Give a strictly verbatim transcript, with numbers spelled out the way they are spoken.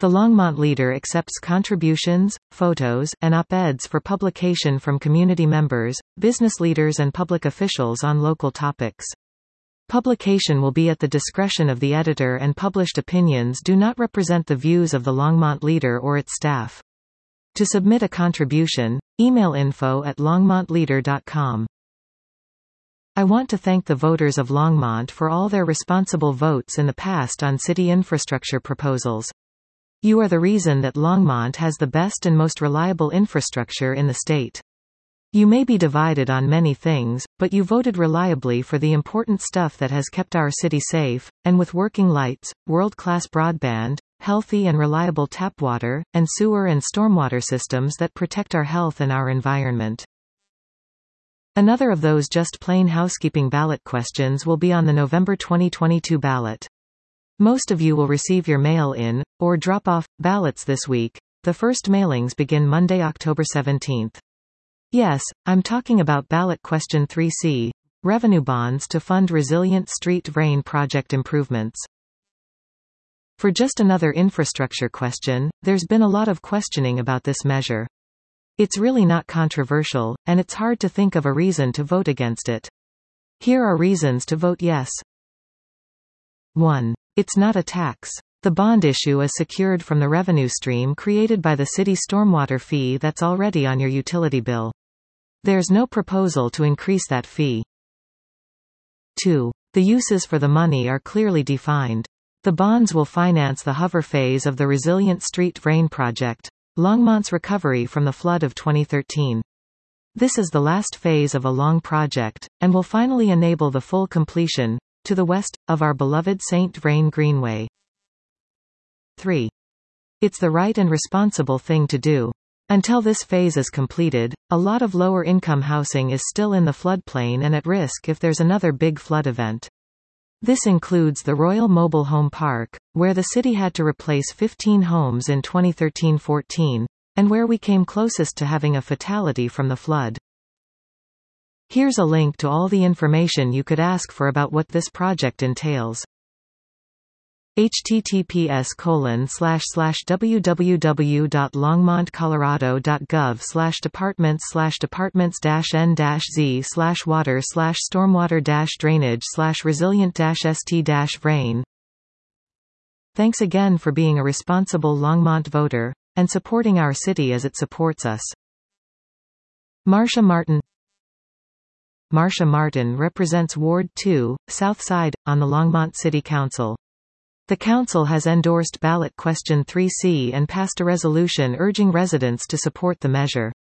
The Longmont Leader accepts contributions, photos, and op-eds for publication from community members, business leaders and public officials on local topics. Publication will be at the discretion of the editor, and published opinions do not represent the views of the Longmont Leader or its staff. To submit a contribution, email info at longmont leader dot com. I want to thank the voters of Longmont for all their responsible votes in the past on city infrastructure proposals. You are the reason that Longmont has the best and most reliable infrastructure in the state. You may be divided on many things, but you voted reliably for the important stuff that has kept our city safe, and with working lights, world-class broadband, healthy and reliable tap water, and sewer and stormwater systems that protect our health and our environment. Another of those just plain housekeeping ballot questions will be on the November twenty twenty-two ballot. Most of you will receive your mail-in, or drop-off, ballots this week. The first mailings begin Monday, October seventeenth. Yes, I'm talking about ballot question three C, revenue bonds to fund Resilient Street Drain project improvements. For just another infrastructure question, there's been a lot of questioning about this measure. It's really not controversial, and it's hard to think of a reason to vote against it. Here are reasons to vote yes. one. It's not a tax. The bond issue is secured from the revenue stream created by the city stormwater fee that's already on your utility bill. There's no proposal to increase that fee. two. The uses for the money are clearly defined. The bonds will finance the hover phase of the Resilient Street Drain project, Longmont's recovery from the flood of twenty thirteen. This is the last phase of a long project, and will finally enable the full completion, to the west, of our beloved Saint Vrain Greenway. three. It's the right and responsible thing to do. Until this phase is completed, a lot of lower-income housing is still in the floodplain and at risk if there's another big flood event. This includes the Royal Mobile Home Park, where the city had to replace fifteen homes in twenty thirteen fourteen, and where we came closest to having a fatality from the flood. Here's a link to all the information you could ask for about what this project entails. https colon slash slash www.longmontcolorado.gov slash departments slash departments dash n dash z slash water slash stormwater dash drainage slash resilient dash st dash vrain. Thanks again for being a responsible Longmont voter, and supporting our city as it supports us. Marcia Martin. Marcia Martin represents Ward two, South Side, on the Longmont City Council. The Council has endorsed ballot question three C and passed a resolution urging residents to support the measure.